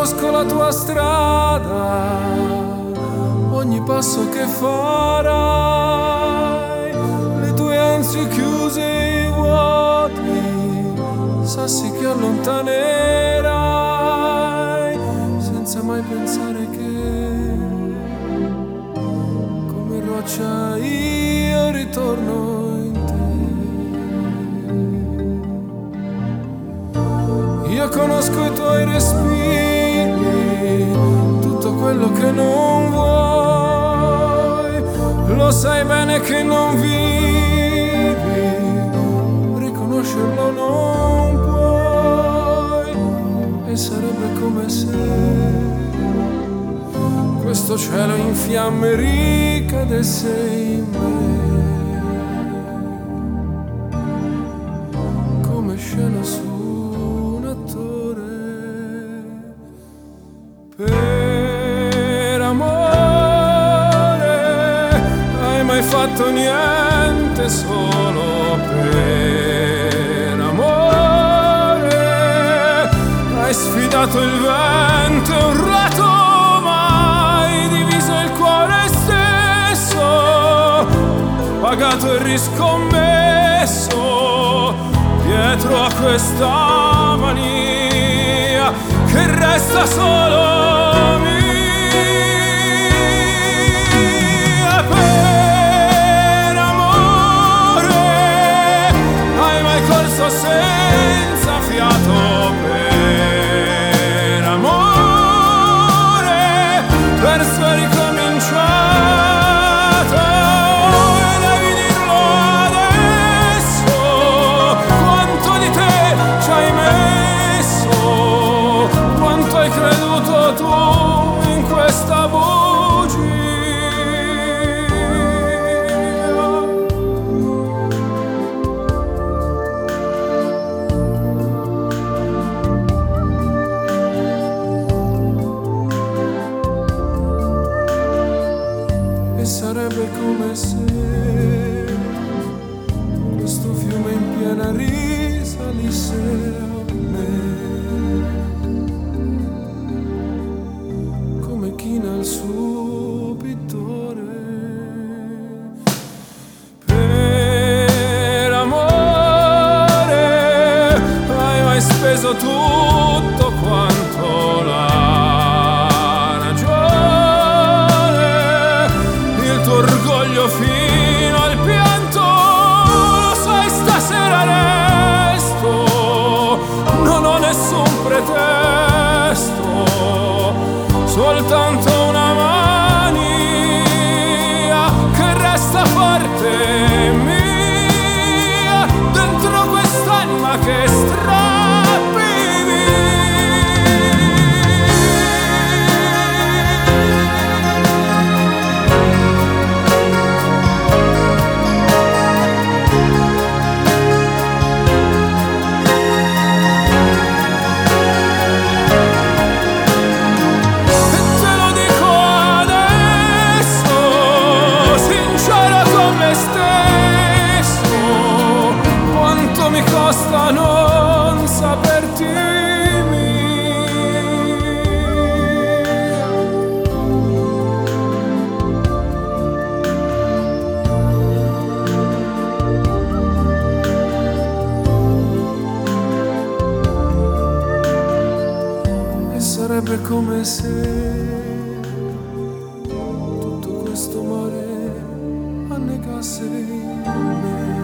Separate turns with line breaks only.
conosco la tua strada, ogni passo che farai, le tue ansie chiuse e vuoti, sassi che allontanerai, senza mai pensare che come roccia io ritorno in te. Io conosco i tuoi respiri, tutto quello che non vuoi, lo sai bene che non vivi, riconoscerlo non puoi, e sarebbe come se questo cielo in fiamme ricadesse in me, come scena su un attore. Per amore hai mai fatto niente solo per amore? Hai sfidato il vento e urlato, mai diviso il cuore stesso, pagato e riscommesso dietro a questa mania che resta solo mia. Per amore hai mai corso senza fiato? Per amore perso e ricominciato, e devi dirlo adesso, quanto di te ci hai messo, quanto hai creduto tu in questa bugia. E sarebbe come se questo fiume in piena risalisse a me, come china il suo pittore. Per amore hai mai speso tutto quanto la ragione, il tuo orgoglio fino al pianto, sai stasera resto, non ho nessun pretesto, soltanto una mania che resta forte mia, dentro quest'anima che strappi non saperti mia. E sarebbe come se tutto questo mare annegasse in me.